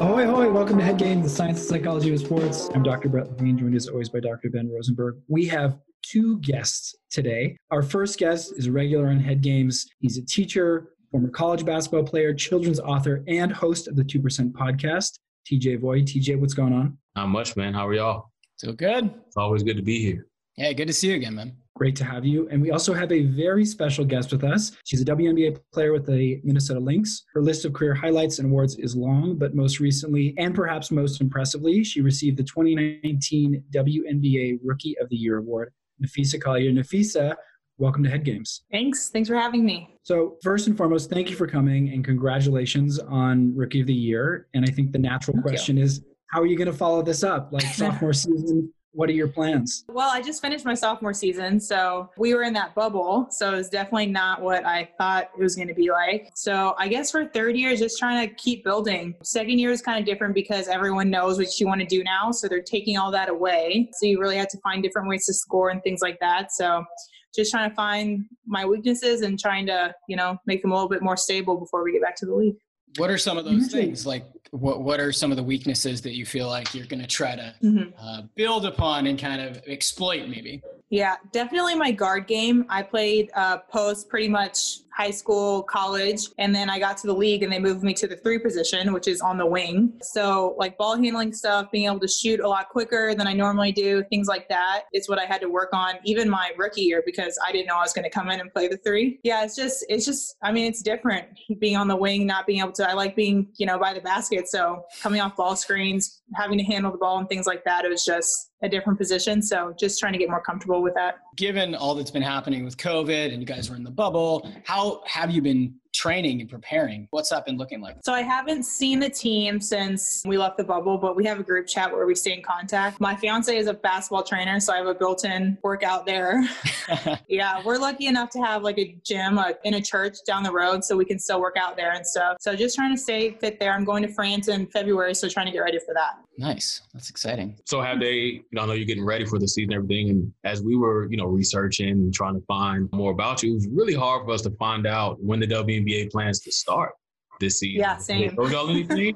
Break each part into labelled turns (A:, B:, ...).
A: Ahoy, ahoy. Welcome to Head Game, the science and psychology of sports. I'm Dr. Brett Levine, joined as always by Dr. Ben Rosenberg. We have two guests today. Our first guest is a regular on Head Games. He's a teacher, former college basketball player, children's author, and host of the 2% podcast, TJ Voigt. TJ, what's going on?
B: Not much, man. How are y'all?
C: So good.
B: It's always good to be here.
C: Yeah, good to see you again, man.
A: Great to have you. And we also have a very special guest with us. She's a WNBA player with the Minnesota Lynx. Her list of career highlights and awards is long, but most recently, and perhaps most impressively, she received the 2019 WNBA Rookie of the Year award. Napheesa Collier. Napheesa, welcome to Head Games.
D: Thanks for having me.
A: So first and foremost, thank you for coming and congratulations on Rookie of the Year. And I think the natural question is, how are you going to follow this up? Like sophomore season, what are your plans?
D: Well, I just finished my sophomore season, so we were in that bubble. So it was definitely not what I thought it was going to be like. So I guess for third year, just trying to keep building. Second year is kind of different because everyone knows what you want to do now. So they're taking all that away. So you really have to find different ways to score and things like that. So just trying to find my weaknesses and trying to, make them a little bit more stable before we get back to the league.
C: What are some of those things? Like what are some of the weaknesses that you feel like you're going to try to build upon and kind of exploit maybe?
D: Yeah, definitely my guard game. I played post pretty much high school, college, and then I got to the league and they moved me to the 3 position, which is on the wing. So like ball handling stuff, being able to shoot a lot quicker than I normally do, things like that is what I had to work on even my rookie year because I didn't know I was going to come in and play the 3. Yeah, it's just, it's different being on the wing, not being able to, I like being, by the basket. So coming off ball screens, having to handle the ball and things like that, it was just a different position. So just trying to get more comfortable with that.
C: Given all that's been happening with COVID and you guys were in the bubble, how have you been training and preparing? What's that been looking like?
D: So I haven't seen the team since we left the bubble, but we have a group chat where we stay in contact. My fiance is a basketball trainer, so I have a built-in workout there. Yeah, we're lucky enough to have like a gym in a church down the road, so we can still work out there and stuff. So just trying to stay fit there. I'm going to France in February, so trying to get ready for that.
C: Nice. That's exciting.
B: So have they, I know you're getting ready for the season and everything. And as we were, researching and trying to find more about you, it was really hard for us to find out when the WNBA plans to start this season.
D: Yeah, same.
B: Told y'all anything?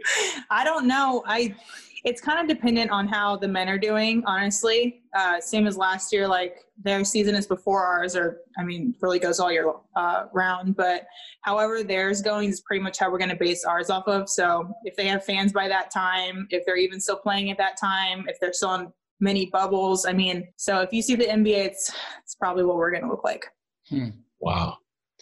D: I don't know. It's kind of dependent on how the men are doing, honestly. Same as last year, like their season is before ours, really goes all year round. But however theirs going is pretty much how we're going to base ours off of. So if they have fans by that time, if they're even still playing at that time, if they're still in many bubbles, so if you see the NBA, it's probably what we're going to look like.
B: Wow.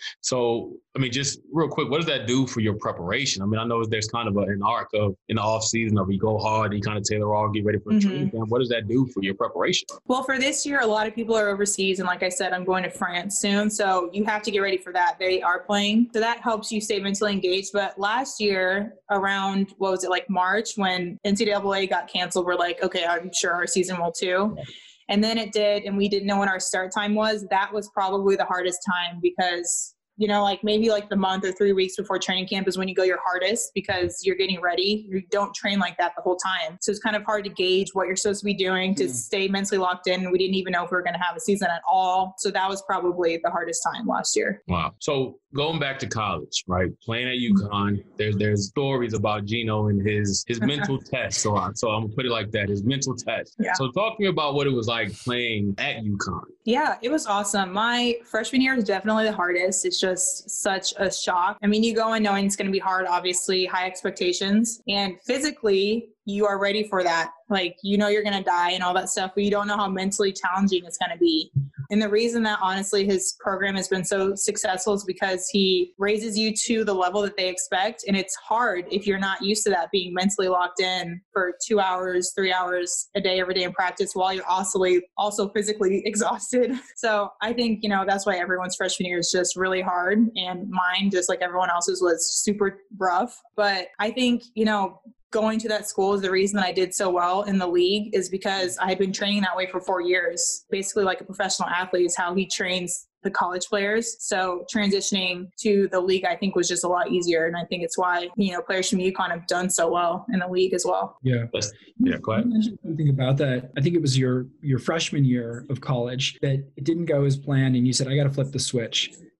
B: So, just real quick, what does that do for your preparation? I know there's kind of an arc of in the off season of you go hard, you kind of tailor all, get ready for training camp. What does that do for your preparation?
D: Well, for this year, a lot of people are overseas. And like I said, I'm going to France soon. So you have to get ready for that. They are playing. So that helps you stay mentally engaged. But last year around, March when NCAA got canceled, we're like, okay, I'm sure our season will too. And then it did, and we didn't know when our start time was. That was probably the hardest time because, maybe the month or 3 weeks before training camp is when you go your hardest because you're getting ready. You don't train like that the whole time. So it's kind of hard to gauge what you're supposed to be doing to stay mentally locked in. We didn't even know if we were going to have a season at all. So that was probably the hardest time last year.
B: Wow. So going back to college, right? Playing at UConn, there's stories about Gino and his mental test. So I'm going to put it like that, his mental test.
D: Yeah.
B: So talk to me about what it was like playing at UConn.
D: Yeah, it was awesome. My freshman year was definitely the hardest. It's just such a shock. You go in knowing it's going to be hard, obviously, high expectations. And physically, you are ready for that. You're going to die and all that stuff, but you don't know how mentally challenging it's going to be. And the reason that honestly his program has been so successful is because he raises you to the level that they expect. And it's hard if you're not used to that, being mentally locked in for 2 hours, 3 hours a day, every day in practice while you're also physically exhausted. So I think, that's why everyone's freshman year is just really hard. And mine, just like everyone else's, was super rough. But I think, going to that school is the reason that I did so well in the league is because I had been training that way for 4 years. Basically like a professional athlete is how he trains the college players. So transitioning to the league, I think, was just a lot easier. And I think it's why, players from UConn have done so well in the league as well.
A: Yeah.
B: Yeah, go ahead.
A: You mentioned something about that. I think it was your freshman year of college that it didn't go as planned. And you said, I got to flip the switch.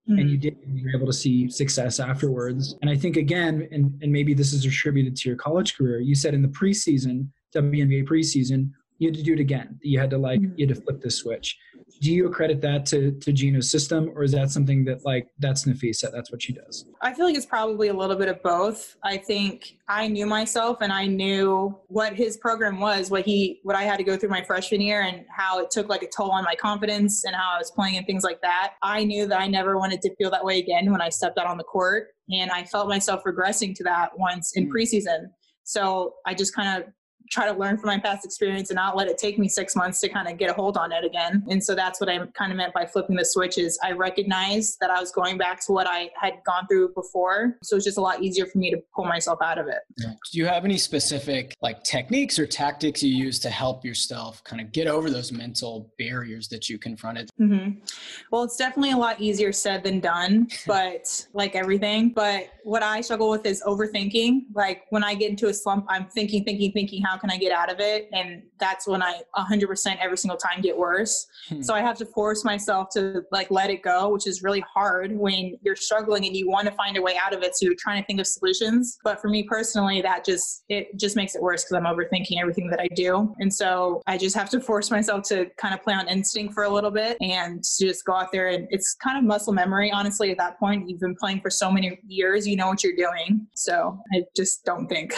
A: and you were able to see success afterwards. And I think again, and maybe this is attributed to your college career, you said in the preseason, WNBA preseason, you had to do it again. You had to you had to flip the switch. Do you accredit that to Gino's system, or is that something that that's Napheesa, that's what she does?
D: I feel like it's probably a little bit of both. I think I knew myself and I knew what his program was, what I had to go through my freshman year and how it took a toll on my confidence and how I was playing and things like that. I knew that I never wanted to feel that way again when I stepped out on the court, and I felt myself regressing to that once in preseason. So I just kind of try to learn from my past experience and not let it take me 6 months to kind of get a hold on it again. And so that's what I kind of meant by flipping the switch, is I recognized that I was going back to what I had gone through before. So it's just a lot easier for me to pull myself out of it.
C: Do you have any specific techniques or tactics you use to help yourself kind of get over those mental barriers that you confronted?
D: Well, it's definitely a lot easier said than done, but like everything. But what I struggle with is overthinking. When I get into a slump, I'm thinking, how can I get out of it? And that's when I 100% every single time get worse. So I have to force myself to let it go, which is really hard when you're struggling and you want to find a way out of it. So you're trying to think of solutions. But for me personally, it just makes it worse because I'm overthinking everything that I do. And so I just have to force myself to kind of play on instinct for a little bit and just go out there. And it's kind of muscle memory, honestly, at that point. You've been playing for so many years, you know what you're doing. So I just don't think.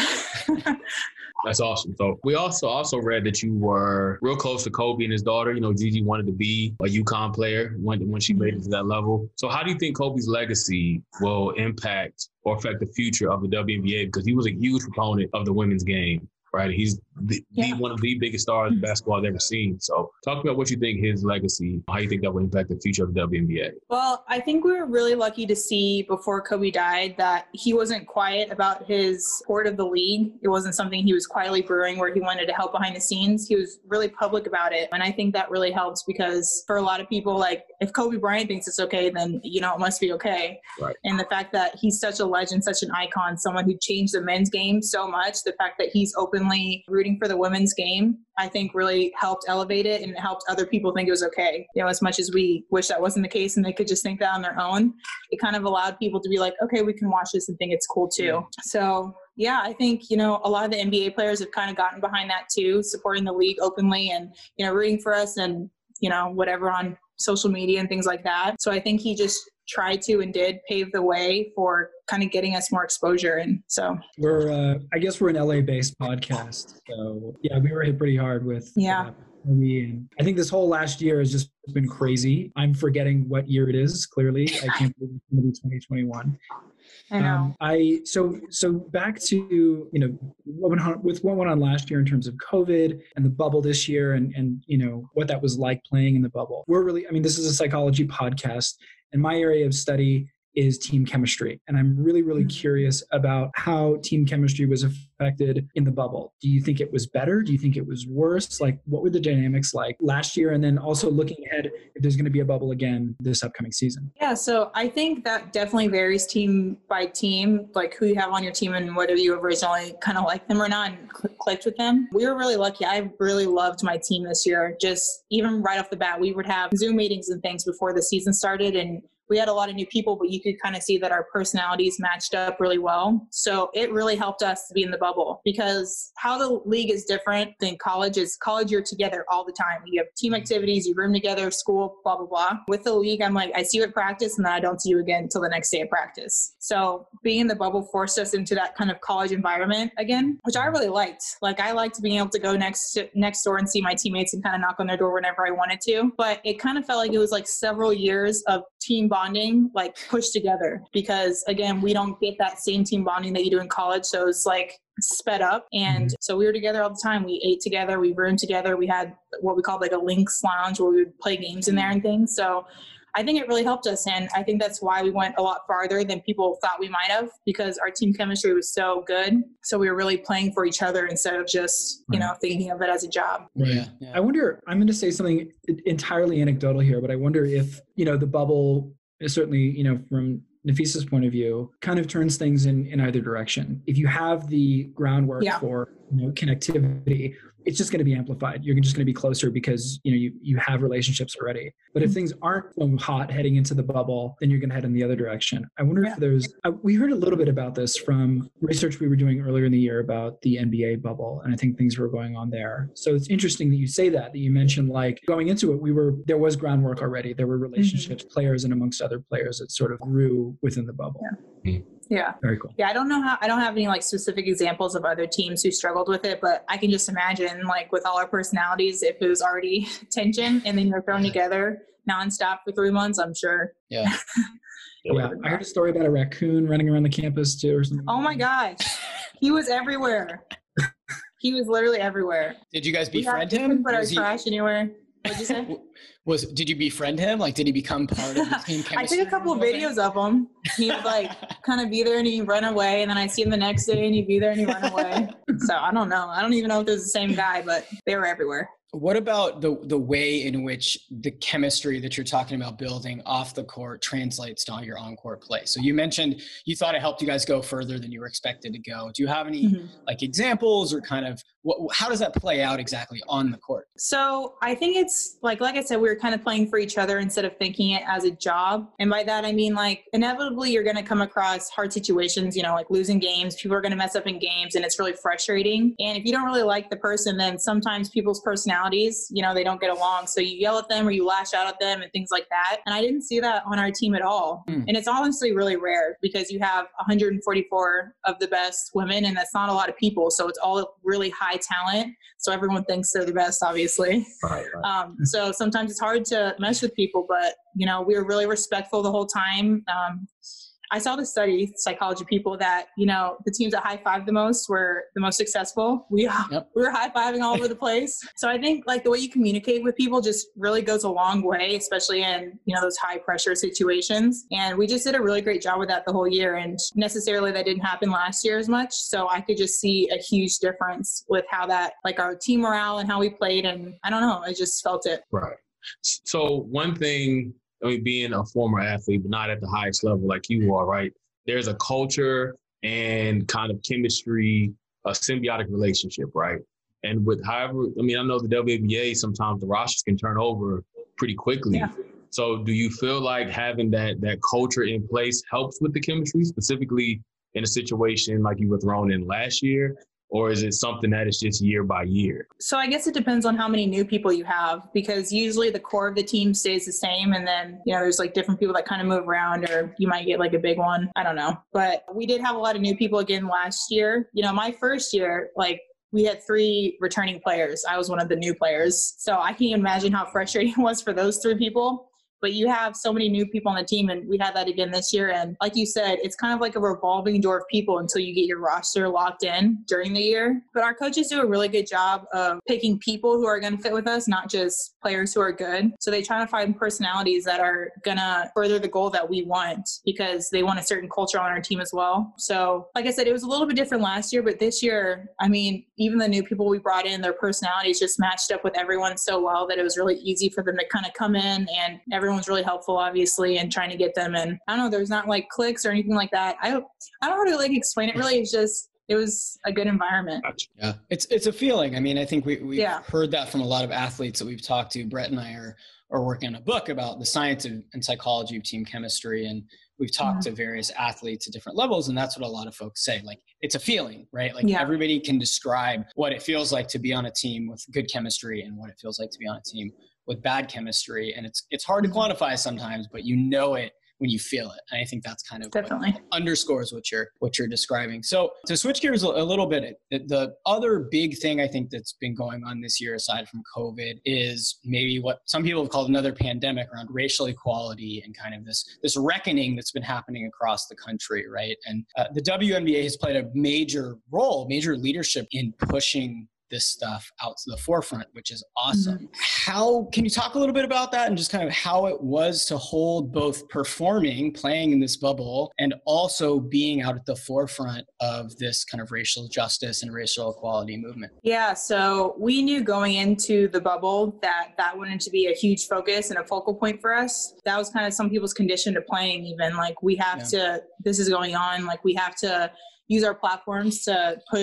B: That's awesome. So we also read that you were real close to Kobe and his daughter. Gigi wanted to be a UConn player when she made it to that level. So how do you think Kobe's legacy will impact or affect the future of the WNBA? Because he was a huge proponent of the women's game, right? He's one of the biggest stars basketball I've ever seen. So talk about what you think his legacy, how you think that will impact the future of the WNBA.
D: Well, I think we were really lucky to see before Kobe died that he wasn't quiet about his support of the league. It wasn't something he was quietly brewing where he wanted to help behind the scenes. He was really public about it. And I think that really helps because for a lot of people, if Kobe Bryant thinks it's okay, then, it must be okay.
B: Right.
D: And the fact that he's such a legend, such an icon, someone who changed the men's game so much, the fact that he's openly rooting for the women's game, I think really helped elevate it and it helped other people think it was okay. As much as we wish that wasn't the case and they could just think that on their own, it kind of allowed people to be like, okay, we can watch this and think it's cool too. Yeah. So yeah, I think, a lot of the NBA players have kind of gotten behind that too, supporting the league openly and, rooting for us and, whatever on social media and things like that. So I think he just tried to and did pave the way for kind of getting us more exposure. And so
A: I guess we're an LA based podcast. So yeah, we were hit pretty hard with and I think this whole last year has just been crazy. I'm forgetting what year it is. Clearly, I can't believe it's going to be 2021.
D: I know.
A: So back to what went on last year in terms of COVID and the bubble this year, and what that was like playing in the bubble. This is a psychology podcast, and my area of study is team chemistry. And I'm really, really curious about how team chemistry was affected in the bubble. Do you think it was better? Do you think it was worse? What were the dynamics like last year? And then also looking ahead, if there's going to be a bubble again this upcoming season.
D: Yeah, so I think that definitely varies team by team, who you have on your team and whether you originally kind of liked them or not and clicked with them. We were really lucky. I really loved my team this year. Just even right off the bat, we would have Zoom meetings and things before the season started, and we had a lot of new people, but you could kind of see that our personalities matched up really well. So it really helped us to be in the bubble because how the league is different than college is college, you're together all the time. You have team activities, you room together, school, blah, blah, blah. With the league, I'm I see you at practice and then I don't see you again until the next day of practice. So being in the bubble forced us into that kind of college environment again, which I really liked. I liked being able to go next door and see my teammates and kind of knock on their door whenever I wanted to. But it kind of felt like it was several years of team bonding, pushed together, because again, we don't get that same team bonding that you do in college. So it's sped up. And so we were together all the time. We ate together, we roomed together. We had what we called a links lounge where we would play games in there and things. So I think it really helped us. And I think that's why we went a lot farther than people thought we might have, because our team chemistry was so good. So we were really playing for each other instead of just, thinking of it as a job.
A: Right. Yeah. I wonder, I'm going to say something entirely anecdotal here, but I wonder if, the bubble is certainly, from Napheesa's point of view, kind of turns things in either direction. If you have the groundwork for connectivity, it's just going to be amplified. You're just going to be closer because, you have relationships already. But if things aren't so hot heading into the bubble, then you're going to head in the other direction. I wonder if we heard a little bit about this from research we were doing earlier in the year about the NBA bubble. And I think things were going on there. So it's interesting that you say that you mentioned, like, going into it, there was groundwork already. There were relationships, players and amongst other players that sort of grew within the bubble.
D: Yeah.
A: Very cool.
D: Yeah. I don't have any like specific examples of other teams who struggled with it, but I can just imagine, like, with all our personalities, if it was already tension and then you're thrown together nonstop for 3 months, I'm sure.
C: Yeah.
A: Yeah. I heard a story about a raccoon running around the campus too or something.
D: Oh my gosh. He was everywhere. He was literally everywhere.
C: Did you guys befriend him?
D: Put our trash anywhere. What'd you say?
C: Did you befriend him? Like, did he become part of the team chemistry?
D: I took a couple of videos of him. He would like kind of be there and he'd run away, and then I see him the next day and he'd be there and he'd run away. So I don't know. I don't even know if it was the same guy, but they were everywhere.
C: What about the way in which the chemistry that you're talking about building off the court translates to your on-court play? So you mentioned you thought it helped you guys go further than you were expected to go. Do you have any like examples or kind of how does that play out exactly on the court?
D: So I think it's like I said, we were kind of playing for each other instead of thinking it as a job. And by that, I mean, like, inevitably you're going to come across hard situations, like losing games. People are going to mess up in games and it's really frustrating. And if you don't really like the person, then sometimes people's personalities, they don't get along. So you yell at them or you lash out at them and things like that. And I didn't see that on our team at all. And it's honestly really rare because you have 144 of the best women and that's not a lot of people. So it's all really high talent. So everyone thinks they're the best, obviously.
B: Right.
D: So sometimes it's hard to mesh with people, but, we were really respectful the whole time. I saw the study, psychology people, that, the teams that high-fived the most were the most successful. We were high-fiving all over the place. So I think, like, the way you communicate with people just really goes a long way, especially in, those high-pressure situations. And we just did a really great job with that the whole year. And necessarily that didn't happen last year as much. So I could just see a huge difference with how that, like, our team morale and how we played. And I don't know, I just felt it.
B: Right. So one thing, being a former athlete, but not at the highest level like you are, right? There's a culture and kind of chemistry, a symbiotic relationship, right? And with I know the WNBA, sometimes the rosters can turn over pretty quickly.
D: Yeah.
B: So do you feel like having that culture in place helps with the chemistry, specifically in a situation like you were thrown in last year? Or is it something that is just year by year?
D: So I guess it depends on how many new people you have, because usually the core of the team stays the same. And then, there's like different people that kind of move around, or you might get like a big one. I don't know. But we did have a lot of new people again last year. My first year, like, we had 3 returning players. I was one of the new players. So I can't imagine how frustrating it was for those 3 people. But you have so many new people on the team, and we had that again this year. And like you said, it's kind of like a revolving door of people until you get your roster locked in during the year. But our coaches do a really good job of picking people who are going to fit with us, not just players who are good. So they try to find personalities that are going to further the goal that we want, because they want a certain culture on our team as well. So like I said, it was a little bit different last year, but this year, even the new people we brought in, their personalities just matched up with everyone so well that it was really easy for them to kind of come in, and everyone's really helpful, obviously, and trying to get them in. I don't know, there's not like clicks or anything like that. I don't know how to like explain it really. It's just, it was a good environment.
C: Yeah, it's a feeling. I think we've heard that from a lot of athletes that we've talked to. Brett and I are working on a book about the science and psychology of team chemistry, and we've talked to various athletes at different levels, and that's what a lot of folks say. Like, it's a feeling, right? Like, everybody can describe what it feels like to be on a team with good chemistry and what it feels like to be on a team with bad chemistry. And it's hard to quantify sometimes, but you know it when you feel it. And I think that's kind of
D: definitely
C: what underscores what you're describing. So to switch gears a little bit, the other big thing I think that's been going on this year, aside from COVID, is maybe what some people have called another pandemic around racial equality and kind of this reckoning that's been happening across the country, right? And the WNBA has played a major leadership in pushing this stuff out to the forefront, which is awesome. How can you talk a little bit about that and just kind of how it was to hold both playing in this bubble, and also being out at the forefront of this kind of racial justice and racial equality movement? Yeah,
D: so we knew going into the bubble that wanted to be a huge focus and a focal point for us. That was kind of some people's condition to playing, even like we have to, this is going on, like we have to use our platforms to push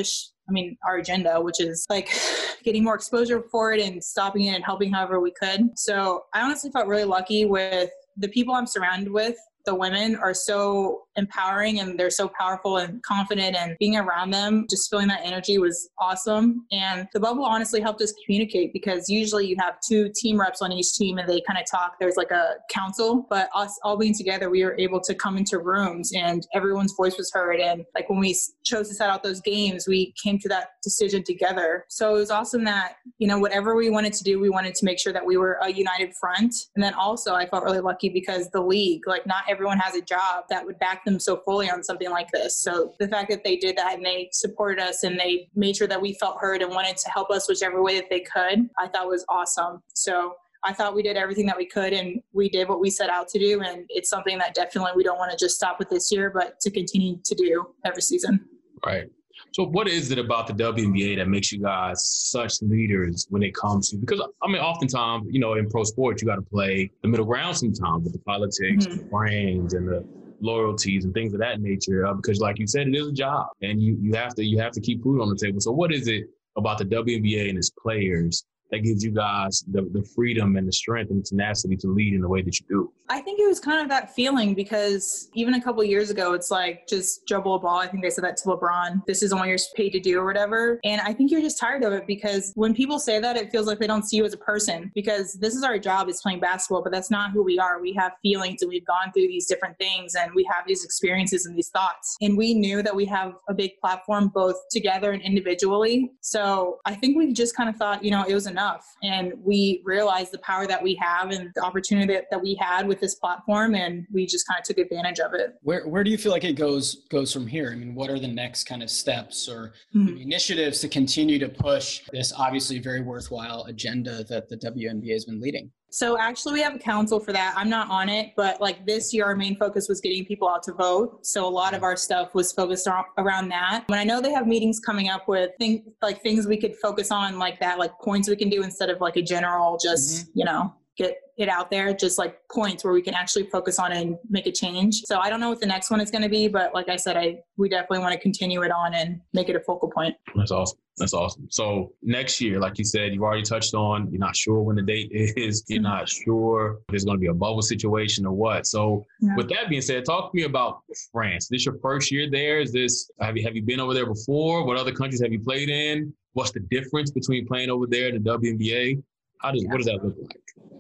D: our agenda, which is like getting more exposure for it and stopping it and helping however we could. So I honestly felt really lucky with the people I'm surrounded with. The women are so empowering and they're so powerful and confident, and being around them, just feeling that energy was awesome. And the bubble honestly helped us communicate, because usually you have 2 team reps on each team and they kind of talk. There's like a council, but us all being together, we were able to come into rooms and everyone's voice was heard. And like when we chose to set out those games, we came to that decision together. So it was awesome that, whatever we wanted to do, we wanted to make sure that we were a united front. And then also I felt really lucky because the league, like not everyone has a job that would back them so fully on something like this. So the fact that they did that and they supported us and they made sure that we felt heard and wanted to help us whichever way that they could, I thought was awesome. So I thought we did everything that we could and we did what we set out to do. And it's something that definitely we don't want to just stop with this year, but to continue to do every season.
B: Right. So what is it about the WNBA that makes you guys such leaders when it comes to, because oftentimes, in pro sports, you got to play the middle ground sometimes with the politics, the brands and the loyalties and things of that nature, because like you said, it is a job and you have to keep food on the table. So what is it about the WNBA and its players that gives you guys the freedom and the strength and the tenacity to lead in the way that you do?
D: I think it was kind of that feeling, because even a couple of years ago, it's like just dribble a ball. I think they said that to LeBron. This isn't what you're paid to do or whatever. And I think you're just tired of it, because when people say that, it feels like they don't see you as a person, because this is our job, is playing basketball, but that's not who we are. We have feelings and we've gone through these different things and we have these experiences and these thoughts. And we knew that we have a big platform both together and individually. So I think we just kind of thought, it was enough. And we realized the power that we have and the opportunity that we had with this platform, and we just kind of took advantage of it.
C: Where do you feel like it goes from here? What are the next kind of steps or initiatives to continue to push this obviously very worthwhile agenda that the WNBA has been leading?
D: So actually we have a council for that. I'm not on it, but like this year, our main focus was getting people out to vote. So a lot of our stuff was focused around that. When I know they have meetings coming up with things we could focus on like that, like points we can do instead of like a general, just, get it out there, just like points where we can actually focus on it and make a change. So I don't know what the next one is going to be, but like I said, we definitely want to continue it on and make it a focal point.
B: That's awesome. So next year, like you said, you've already touched on, you're not sure when the date is, you're not sure if there's going to be a bubble situation or what. So with that being said, talk to me about France. This your first year there? Have you been over there before? What other countries have you played in? What's the difference between playing over there and the WNBA? What does that look like?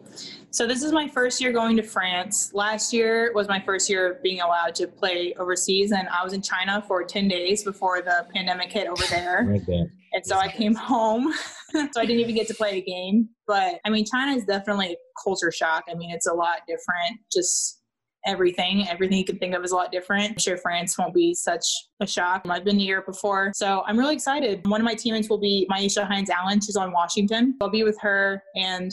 D: So this is my first year going to France. Last year was my first year being allowed to play overseas, and I was in China for 10 days before the pandemic hit over there.
B: Right there.
D: And so I came home, so I didn't even get to play a game. But China is definitely a culture shock. It's a lot different. Just everything you can think of is a lot different. I'm sure France won't be such a shock. I've been to Europe before, so I'm really excited. One of my teammates will be Myisha Hines-Allen. She's on Washington. I'll be with her, and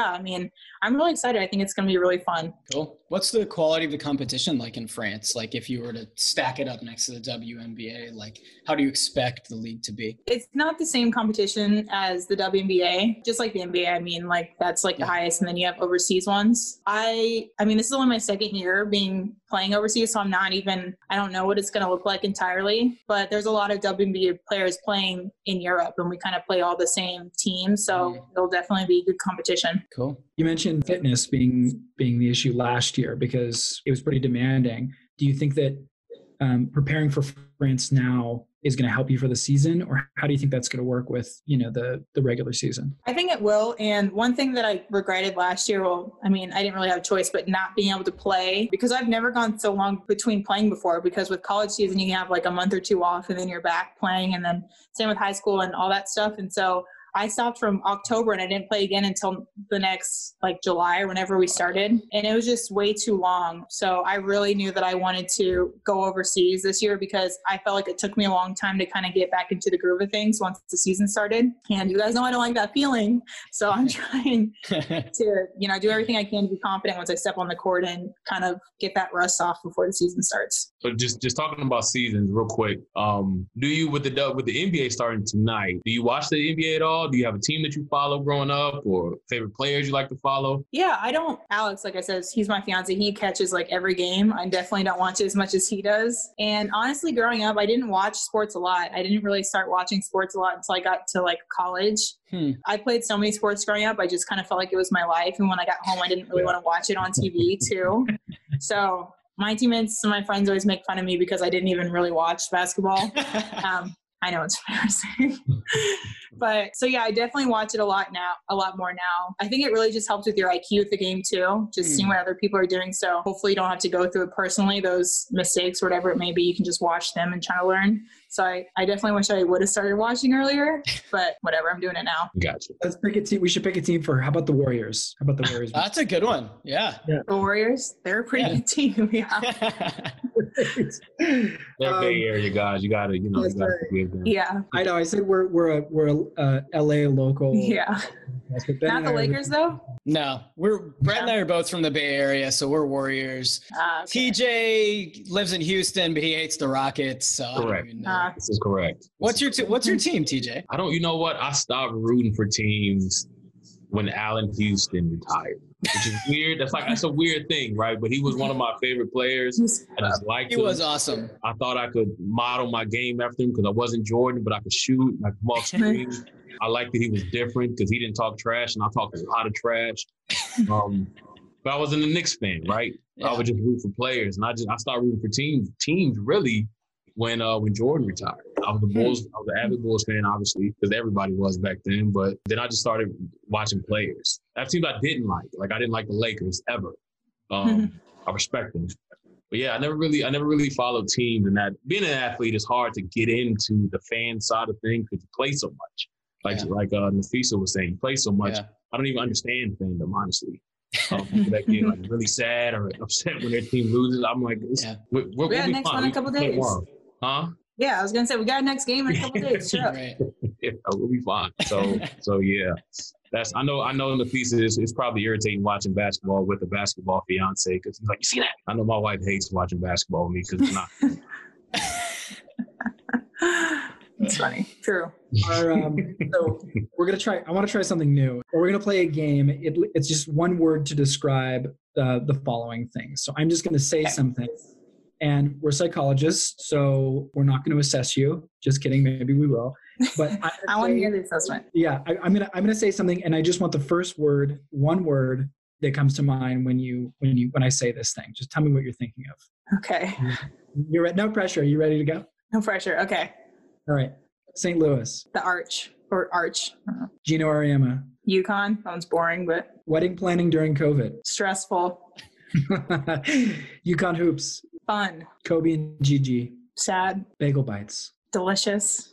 D: I'm really excited. I think it's going to be really fun.
C: Cool. What's the quality of the competition like in France? Like if you were to stack it up next to the WNBA, like how do you expect the league to be?
D: It's not the same competition as the WNBA, just like the NBA. That's the highest, and then you have overseas ones. This is only my second year playing overseas, so I don't know what it's going to look like entirely, but there's a lot of WNBA players playing in Europe, and we kind of play all the same teams, so it'll definitely be good competition.
C: Cool.
A: You mentioned fitness being the issue last year because it was pretty demanding. Do you think that preparing for France now is going to help you for the season, or how do you think that's going to work with, the regular season?
D: I think it will. And one thing that I regretted last year, I didn't really have a choice, but not being able to play, because I've never gone so long between playing before, because with college season, you can have like a month or two off and then you're back playing, and then same with high school and all that stuff. And so I stopped from October and I didn't play again until the next July or whenever we started. And it was just way too long. So I really knew that I wanted to go overseas this year, because I felt like it took me a long time to kind of get back into the groove of things once the season started. And you guys know I don't like that feeling. So I'm trying to, do everything I can to be confident once I step on the court and kind of get that rust off before the season starts.
B: So just talking about seasons real quick. Do you with the NBA starting tonight? Do you watch the NBA at all? Do you have a team that you follow growing up, or favorite players you like to follow?
D: Yeah, I don't. Alex, like I said, he's my fiance. He catches like every game. I definitely don't watch it as much as he does. And honestly, growing up, I didn't watch sports a lot. I didn't really start watching sports a lot until I got to like college. I played so many sports growing up. I just kind of felt like it was my life. And when I got home, I didn't really want to watch it on TV too. So my teammates and my friends always make fun of me because I didn't even really watch basketball. I know it's embarrassing. But so yeah, I definitely watch it a lot more now. I think it really just helps with your IQ with the game too, just seeing what other people are doing. So hopefully you don't have to go through it personally, those mistakes, whatever it may be, you can just watch them and try to learn. So I definitely wish I would have started watching earlier, but whatever, I'm doing it now.
B: Gotcha.
A: Let's pick a team. We should pick a team for, how about the Warriors?
C: That's a good one. Yeah.
D: The Warriors, they're a pretty good team. Yeah.
B: They're Bay Area guys. You gotta forgive them.
D: Yeah.
A: I know. I said we're a LA local.
D: Yeah. Not the Lakers though?
C: No, Brett and I are both from the Bay Area, so we're Warriors.
D: Okay.
C: TJ lives in Houston, but he hates the Rockets. So
B: Correct. This is correct.
C: What's your team, TJ?
B: You know what? I stopped rooting for teams when Allen Houston retired, which is weird. That's a weird thing, right? But he was one of my favorite players. I just liked him.
C: He was awesome.
B: I thought I could model my game after him because I wasn't Jordan, but I could shoot. I could come off screen. I liked that he was different because he didn't talk trash, and I talked a lot of trash. But I wasn't a Knicks fan, right? Yeah. I would just root for players, and I started rooting for teams really when Jordan retired. I was an avid Bulls fan, obviously, because everybody was back then. But then I just started watching players. That teams I didn't like. Like I didn't like the Lakers ever. I respect them. But yeah, I never really followed teams, and that being an athlete is hard to get into the fan side of things because you play so much. Like Nafisa was saying, you play so much. Yeah. I don't even understand fandom, honestly. That get like really sad or upset when their team loses. I'm like, we'll
D: we got next one in a couple days.
B: Huh?
D: Yeah, I was gonna say we got next game in a couple days. Sure.
C: Right.
B: Yeah, we'll be fine. So yeah. I know Nafisa is probably irritating watching basketball with a basketball fiance because he's like, you see that? I know my wife hates watching basketball with me because it's not.
D: It's funny. True.
A: So we're gonna try. I want to try something new. Or we're gonna play a game. It's just one word to describe the following things. So I'm just gonna say something, and we're psychologists, so we're not going to assess you. Just kidding. Maybe we will. But
D: I want to hear the assessment.
A: Yeah, I'm gonna say something, and I just want the first word, one word that comes to mind when I say this thing. Just tell me what you're thinking of.
D: Okay.
A: You're no pressure. Are you ready to go?
D: No pressure. Okay.
A: All right. St. Louis.
D: The Arch.
A: Gino Auriemma.
D: UConn. That one's boring, but.
A: Wedding planning during COVID.
D: Stressful.
A: UConn hoops.
D: Fun.
A: Kobe and Gigi.
D: Sad.
A: Bagel bites.
D: Delicious.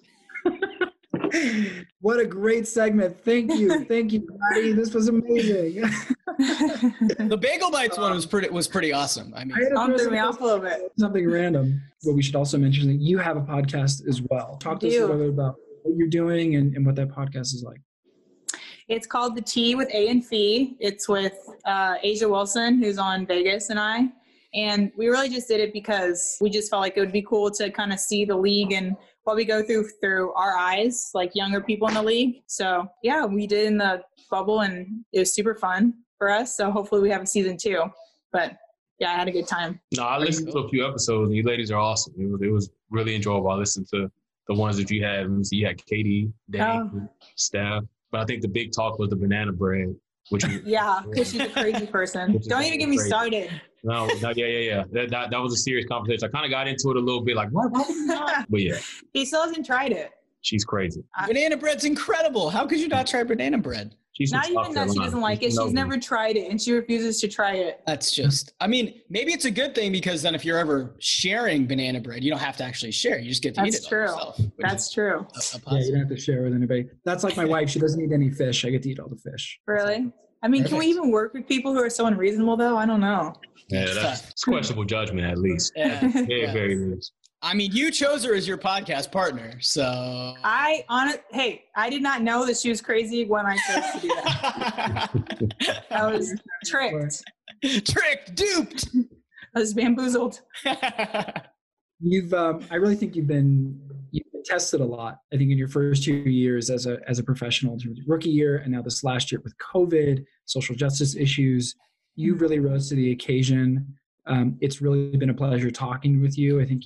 A: What a great segment. Thank you, Patty. This was amazing.
C: The Bagel Bites one was pretty awesome. I mean,
D: threw me off a little bit.
A: Something random. But we should also mention that you have a podcast as well. Talk to us a little bit about what you're doing and what that podcast is like.
D: It's called The Tea with A and Fee. It's with Asia Wilson, who's on Vegas, and I. And we really just did it because we just felt like it would be cool to kind of see the league and what we go through our eyes, like younger people in the league. So yeah, we did in the bubble and it was super fun for us. So hopefully we have a season 2. But yeah, I had a good time.
B: No, I listened to a few episodes and you ladies are awesome. It was really enjoyable. I listened to the ones that you had. You had Katie, Dan, Steph. But I think the big talk was the banana bread.
D: Yeah, because she's a crazy person. Don't even get me started.
B: No, yeah. That was a serious conversation. I kind of got into it a little bit, like, what? But yeah.
D: He still hasn't tried it.
B: She's crazy.
C: Banana bread's incredible. How could you not try banana bread?
B: She's
D: not even that she doesn't like it. She's never tried it, and she refuses to try it.
C: That's just, I mean, maybe it's a good thing because then if you're ever sharing banana bread, you don't have to actually share. You just get to eat it all yourself.
D: That's true.
A: Yeah, you don't have to share with anybody. That's like my wife. She doesn't eat any fish. I get to eat all the fish.
D: Really? I mean, Can we even work with people who are so unreasonable, though? I don't know.
B: Yeah, that's questionable judgment, at least.
C: Yeah.
B: Very loose.
C: I mean, you chose her as your podcast partner, so.
D: I did not know that she was crazy when I chose to do that. I was tricked.
C: Tricked, duped.
D: I was bamboozled.
A: I really think you've been tested a lot. I think in your first 2 years as a professional, rookie year, and now this last year with COVID, social justice issues, you really rose to the occasion. It's really been a pleasure talking with you. I think,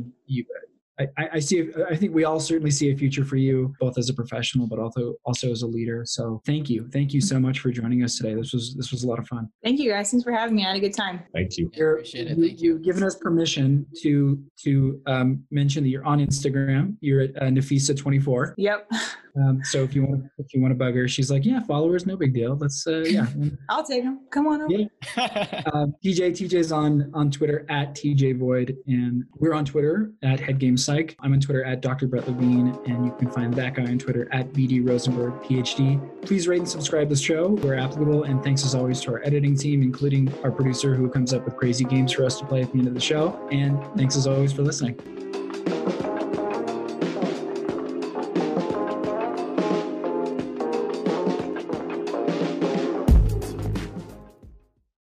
A: I think we all certainly see a future for you, both as a professional, but also as a leader. So thank you so much for joining us today. This was a lot of fun.
D: Thank you guys. Thanks for having me. I had a good time.
B: Thank you.
C: Appreciate it. Thank you.
A: You've given us permission to mention that you're on Instagram. You're at Nafisa24.
D: Yep.
A: So if you want to bug her, she's like, yeah, followers, no big deal. Let's
D: I'll take them. Come on over.
A: Yeah. TJ's on Twitter at TJ Void, and we're on Twitter at HeadGamePsych. I'm on Twitter at Dr. Brett Levine, and you can find that guy on Twitter at BD Rosenberg, PhD. Please rate and subscribe to the show where applicable, and thanks as always to our editing team, including our producer who comes up with crazy games for us to play at the end of the show. And thanks as always for listening.